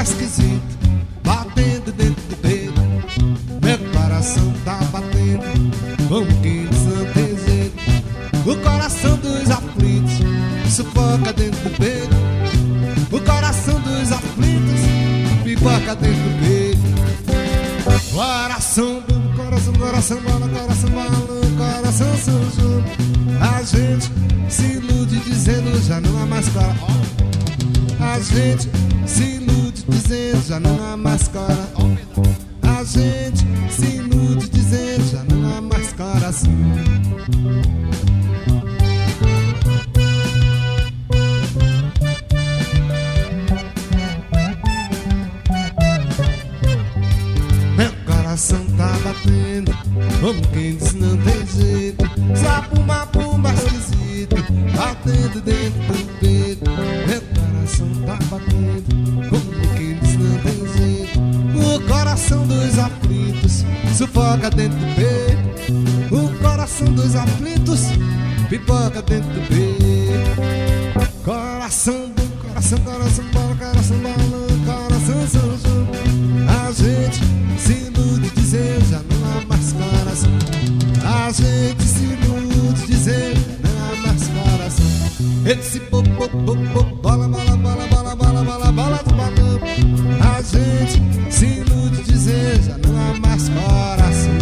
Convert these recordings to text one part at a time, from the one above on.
esquisito, batendo dentro do peito. Meu coração tá batendo, como quem diz não tem jeito. O coração dos aflitos sufoca dentro do peito. O coração dos aflitos pipoca dentro do peito. Coração bom, coração, coração bala, coração bala, coração sujo. A gente se ilude dizendo já não há mais coração. A gente se ilude dizendo já não há mais coração. A gente se ilude dizendo já não há mais coração. Meu coração tá batendo, como quem diz não tem jeito. Só pumba, pumba esquisito, batendo dentro do peito. Meu coração tá batendo, como quem diz não tem jeito. O coração dos aflitos sufoca dentro do peito. O coração dos aflitos pipoca dentro do peito. Coração bom, coração, coração bala, coração bala, coração sujo. A gente se ilude dizendo já não há mais coração. A gente se ilude dizendo não há mais coração. Esse bola, bola, bola, bola, bola, bola, bola do balão. A gente se ilude dizendo já não há mais coração.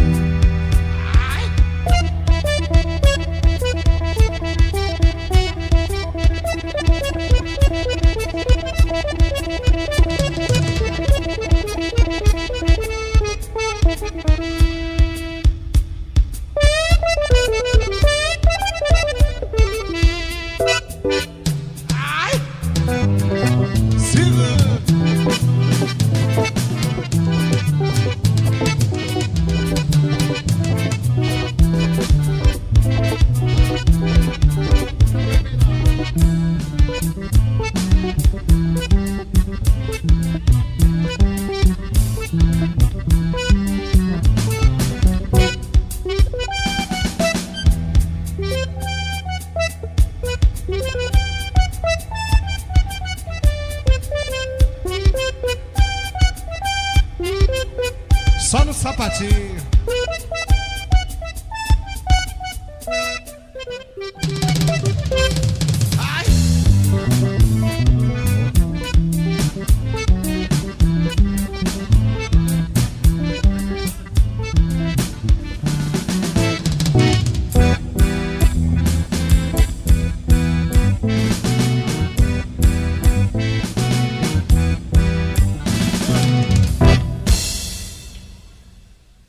Só no sapatinho.